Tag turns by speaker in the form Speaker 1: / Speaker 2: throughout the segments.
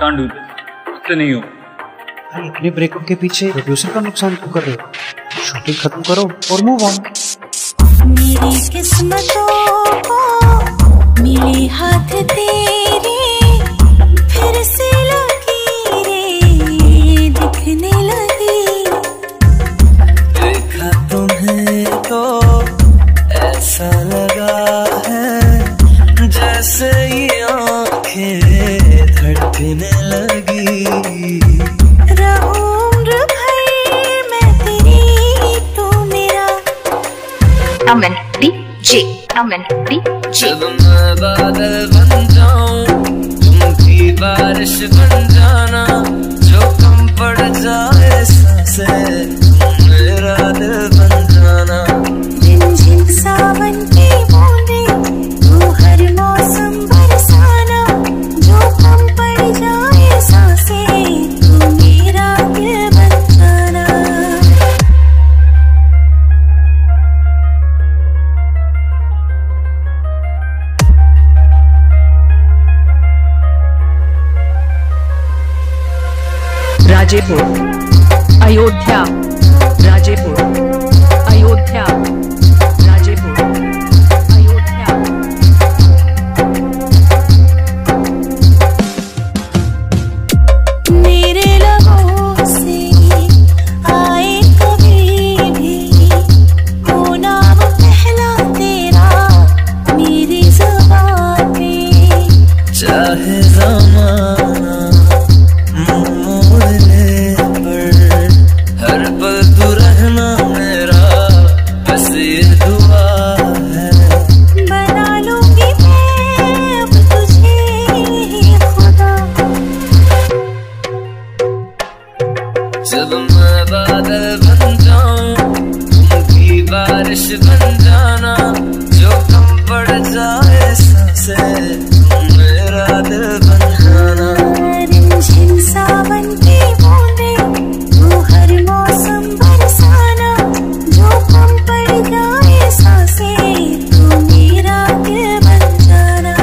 Speaker 1: Can't do this, मुझसे नहीं हो।
Speaker 2: भाई अपने ब्रेकअप के पीछे प्रोड्यूसर का नुकसान क्यों कर रहे हो? शूटिंग खत्म करो और मूव ऑन।
Speaker 3: मेरी किस्मतों को मिले हाथ तेरे, फिर से लकीरें दिखने लगी।
Speaker 4: देखा तुम्हें तो ऐसा लगा है जैसे ये आंखें धड़कने लगी।
Speaker 3: रहूं उम्र भर मैं तेरी, तू मेरा।
Speaker 5: Aman DJ, Aman DJ.
Speaker 4: जब मैं बादल बन जाऊं तुम भी बारिश बन जाना, जो कम पड़ जाए सांसें तुम मेरा दिल बन जाना।
Speaker 3: झिनझिन सावन की बूंदें तू हर मौसम बरसाना, जो कम पड़ जाए सांसें तू मेरा दिल बन जाना।
Speaker 6: राजेपुर, अयोध्या, राजेपुर, अयोध्या, राजेपुर, अयोध्या।
Speaker 3: मेरे लबों से आए कभी भी वो नाम पहला तेरा मेरी ज़ुबान पे।
Speaker 4: चाहे ज़माना मोड़ ले पर हर पल तू रहना मेरा, बस ये दुआ है।
Speaker 3: बना लूंगी मैं अब तुझे खुदा।
Speaker 4: जब मैं बादल बन जाऊं तुम भी बारिश बन जाना, जो कम पड़ जाए सांसें तुम मेरा दिल बन जाना।
Speaker 3: झिनझिन सावन की बूंदें तू हर मौसम बरसाना, जो कम पड़ जाए सांसें तू मेरा दिल बन जाना।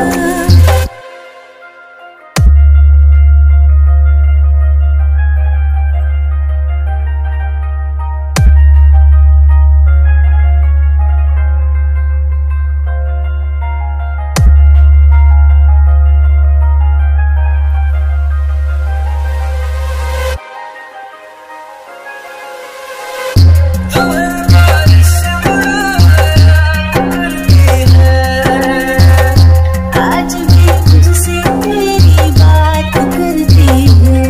Speaker 3: आज भी तुझसे तेरी बात करती है,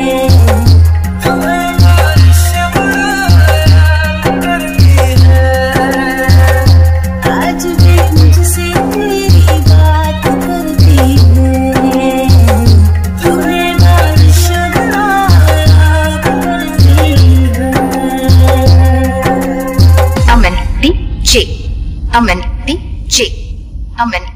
Speaker 3: आज भी मुझसे तेरी बात करती है। तुम्हें बारिश याद करती है।
Speaker 5: अमन डीजे, अमन डीजे, अमन